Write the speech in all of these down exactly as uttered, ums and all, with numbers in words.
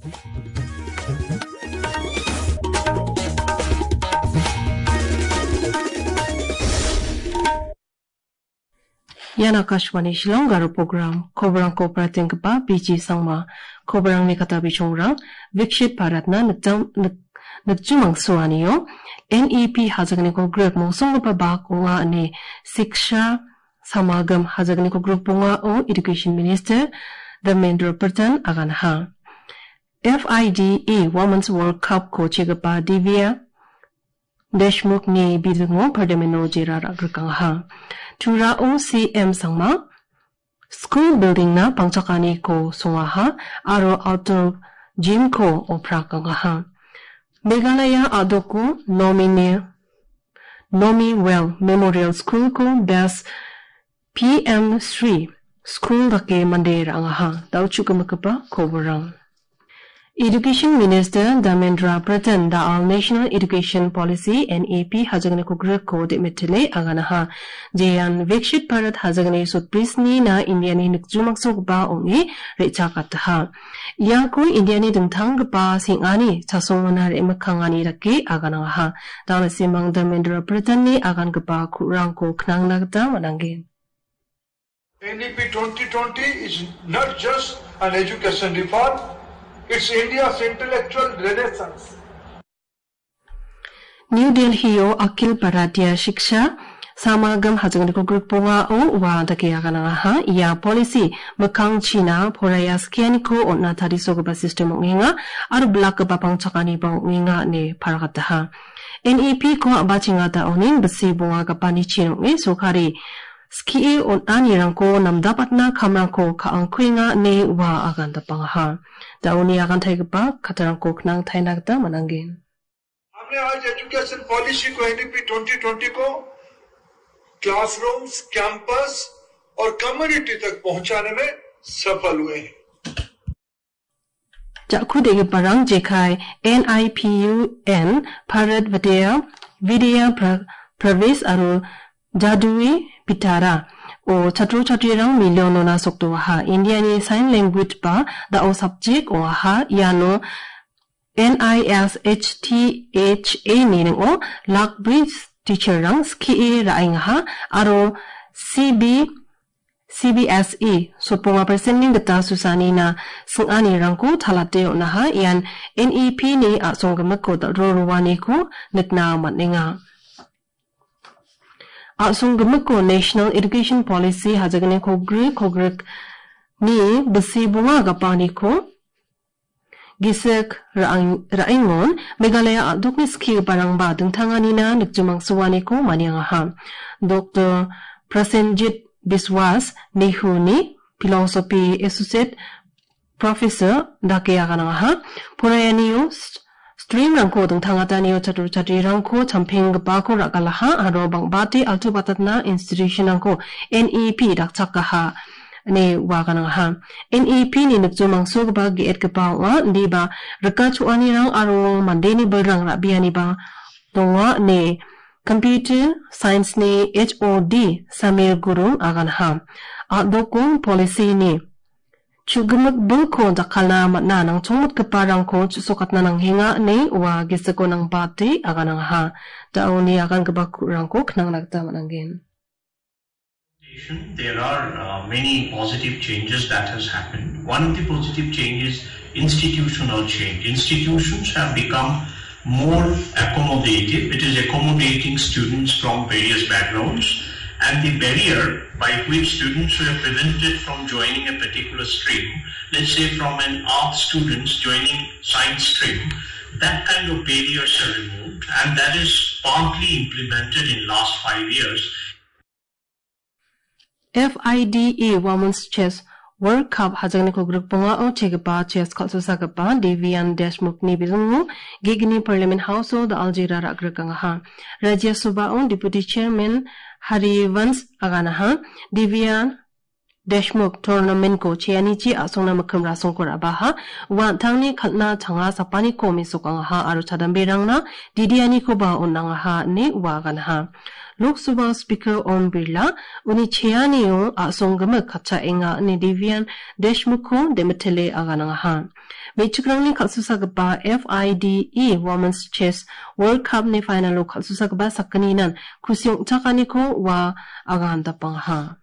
Yana Kashwani Shillong Garo Program, Kobrang Cooperating Ba, B G Sangma, Kobrang Nikatabi Chongrang, Vikshit Paratna, Nagjumang Suanio, N E P Hazagniko Group, Monsonga Ba Kunga Ani, Siksha Samagam Hazagniko Group Bunga O, Education Minister, the Mendra Pertan Aganha. F I D E Women's World Cup Coach Ba Divya Deshmukh ni Bidungo Pardamino Jira Agrikangha. Tura O C M Sangma School Building na Pangchakani ko Sungaha Aro Outdoor Gym ko Oprakangha. Meghalaya Adoko Nomine Nomi Well Memorial School ko Das P M three School dake Mandera Angaha Dauchukamakapa Koborang. Education Minister Dharmendra Pradhan the All National Education Policy N E P Hazagniko Group Code Mitile Aganaha Jayan Vikshit Parat Hazagani Sutprisni na Indiani Nikjumaksog Ba Ongi Rechakataha Yanko Indiani Dungtang Ba Singani Tasongana Remakangani Raki Aganaha Dala Simang Dharmendra Pradhan ni Agangaba Kuranko Knang Nagda Manangin. N E P twenty twenty is not just an education reform. It's India's intellectual renaissance. New Delhi o Akil Bharatiya Shiksha Samagam Hazagniko Group Ponga o wa Dakiyagananga ya policy Makang China Porayas Kianiko o Natari Sogoba system nginga ar black bapang chakani bang nginga ne paragataha. N E P ko abachingata onin basi bunga kapani chino ngi sokari ski on anirangko namdapatna kamrangko kaangkuinga ne wa aganda pangaha. Dauni akan taigba katarangko knang tainagda manangin. हमने आज education policy को N E P twenty twenty को classrooms, campus और community तक पहुंचाने में सफल हुए हैं. Jakudege parang jekai N I P U N Bharat Vidya Vidya Pravesh aru Jadui Pitara o chatro chatirang milyon na sokto ha India ni sign language ba da o subject o ha yano N I S H T H A ni o lak bridge teacher rang ski ra ing ha aro C B C B S E so ponga presenting data susani na sungani rang ko thalate o na ha yan N E P ni a songam ko da ro rwani ko nitna matninga. Asung Gumako National Education Policy Hazagane Kogri Kogrek ni Basi Bunga Gapani ko Gisek Raingon Megalaya Adokni Ski Barangba Dungtanganina Nikjumang Suwani ko Maniangaha Doctor Prasenjit Biswas Nihuni Philosophy Associate Professor Dakeyagangaha Purayaniyo Stream rangko dung tangataniyo chatur chatri rangko champing bako rakalaha aro bang bati altu batatna institution rangko N E P dakchakaha ne waganangha N E P ni nukjumang sugba giet kapawa ndi ba rakachuani rang aro mandeni berang rabiani ba donga ne computer science ne H O D Samir Gurung aganha adokong policy ni Chugumak bulko dakala matna nang chungmut kaparang ko sukat na nang hinga ni wa gisako ng bati agan ang ha daon ni agan kabakurang ko knang nagtama nangin. There are uh, many positive changes that has happened. One of the positive changes is institutional change. Institutions have become more accommodative. It is accommodating students from various backgrounds. And the barrier by which students were prevented from joining a particular stream, let's say from an arts students joining science stream, that kind of barriers are removed, and that is partly implemented in last five years. F I D E Women's Chess World Cup Hazagniko Group Ponga o Chegaba Chess Kalsusagaba Devian Deshmukh ni Bizungu Gigni Parliament House o the Algeria Ragrakangaha Rajya Subha o Deputy Chairman Harivans Aganaha Devian Deshmukh Tournament ko Chianichi Asona Makamra Sonkora Baha Wan Tangni Katna Tanga Sapani Komi Sokangaha Aru Chadamberangna Didiani Koba o Nangaha Ne Waganaha Lok Sabha Speaker Om Birla uni cheaniyo asongama kacha enga ni Divian Deshmukh demetele agananga. Mechukrangni khalsusagba F I D E Women's Chess World Cup ni final khalsusagba sakaninan kusyong chakaniko wa aganda pangha.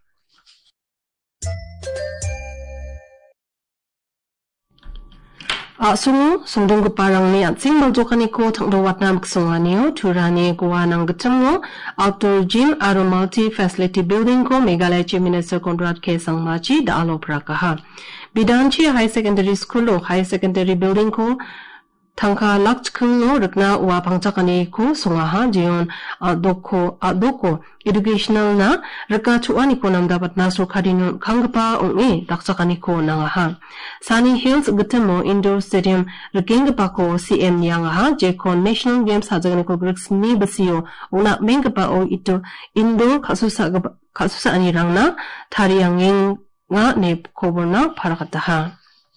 Asungu sungdung parang ni at sing maljokan ko tangdawat na magsunganiyo turani gawa ng gatammo outdoor gym aro multi facility building ko Meghalaya Chief Minister Conrad K. Sangmachi daalo prakaha. Bidanchi High Secondary School o High Secondary Building ko tangka lakchkungno rikna wa pangchakani ko sungaha jiyon adoko adoko educational na rika chuani ko nam dapat na surkadin kangpa ongi dakchakani ko nangaha. Sunny Hills Gutamo Indoor Stadium rikengpa ko C M yangaha jeko National Games hajagani ko griks ni basiyo una mengpa o ito indoor kasusa kasusa anirang na tariyanging nga ne koborna parakataha.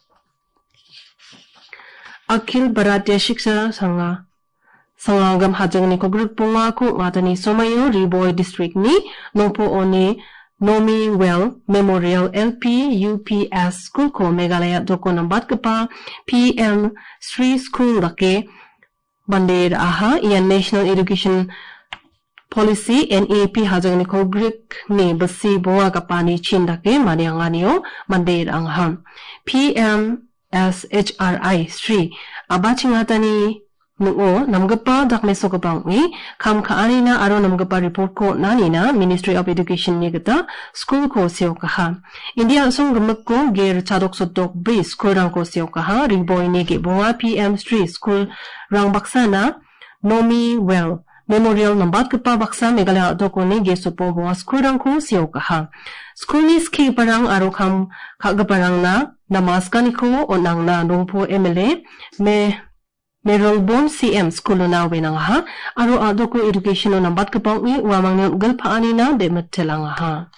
Akhil Bharatiya Shiksha Sangha Sangagam hajang ni ko group punga ko ngatani Somayo Riboy District ni nongpo oni Nomi Well Memorial L P U P S School ko Meghalaya doko nambat kapa P M Sri School lake bandir aha iyan National Education Policy N E P hajang ni ko group ni basi bunga kapani chindake manianganiyo bandir angham P M S H R I Sri abachingatani nuo namgapa dakmeso kapangwi kam kaani na aro namgapa report ko nani na Ministry of Education ni gata school ko siyo kaha India song gamak ko ger chadok sotok bri school rang ko siyo kaha riboy ni ge bunga P M Sri School rang baksa na Nomi Well Memorial nambat kapa baksa Meghalaya doko ni ge sopo bunga school rang ko siyo kaha School ni ski parang aro kam kagaparang na namaskani ko o nang na nungpo M L A me Merolbon C M school na wenang ha aro ado ko education o nambat kapang i wamang ng galpaani na de matelang ha.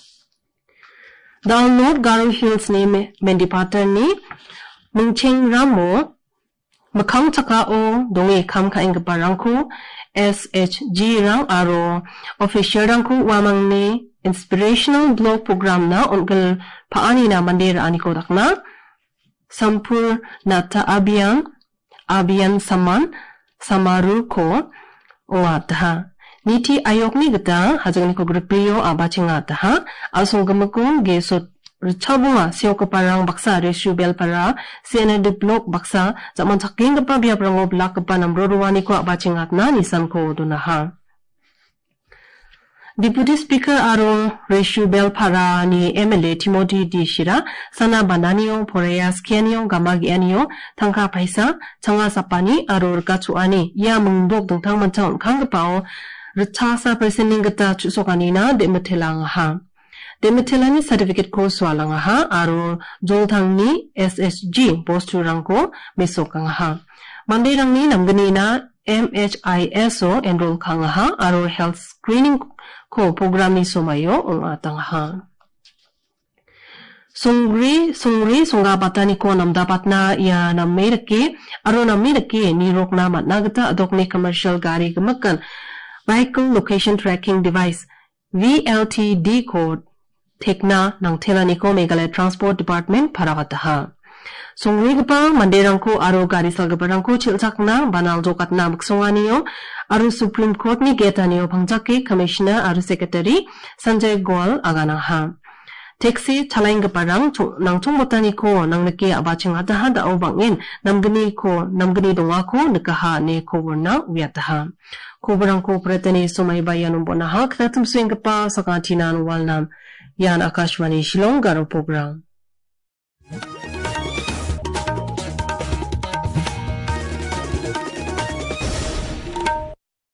Download Garo Hills ni Mendipata ni Mungcheng Ramo makang tsaka o dongi kam kaing kaparang ko S H G rang aro official rang ko wamang ni inspirational blog program na ongal paani na mandira ani ko dakna sampur nata abiyan abiyan saman samaru ko oataha niti ayok ni gata hajang ni ko grupiyo abachinga taha asong gamakong gesot Richabunga siyo kaparang baksa resyu bel para siya de blog baksa zaman saking kapa biya prango blak kapa namroruwani ko abachingat na nisan ko dunaha. Deputy Speaker aro resyu bel para ni M L A Timothy D. Shira sana bandaniyo poreya skianiyo gamagianiyo tangka paisa changa sapani aro rikachuani ya mungdok dungtang mancang kangkapao richasa presiding gata chusokani na dematelang ha. Demetelani certificate ko swalang ha aro jolthang ni S S G posturang ko mesokang ha. Mandirang ni namgani na M H I S O enroll kang ha aro health screening ko program ni sumayo ang atang ha. Sungri sungri sunga batani ko namdapat na ya namiraki aro namiraki ni rok na matnagata adok ni commercial gari kamakan vehicle location tracking device V L T D code tekna ng Telaniko Meghalaya Transport Department para kataha. Sungri pa manderang ko aro gari salgabarang ko chilchak na banal jokat na magsunganiyo aro Supreme Court ni geta niyo pangjaki Commissioner aro Secretary Sanjay Goel aganang ha. Taxi chalaing gaparang nang chungmotani ko nang naki abaching ataha da bangin namgani ko namgani donga ko nakaha ne ko na uyataha. Kubarang ko pretani sumay bayan umbo na ha katatum swing pa sa kantinan walnam Yan Akashvani Shillong Garo Program.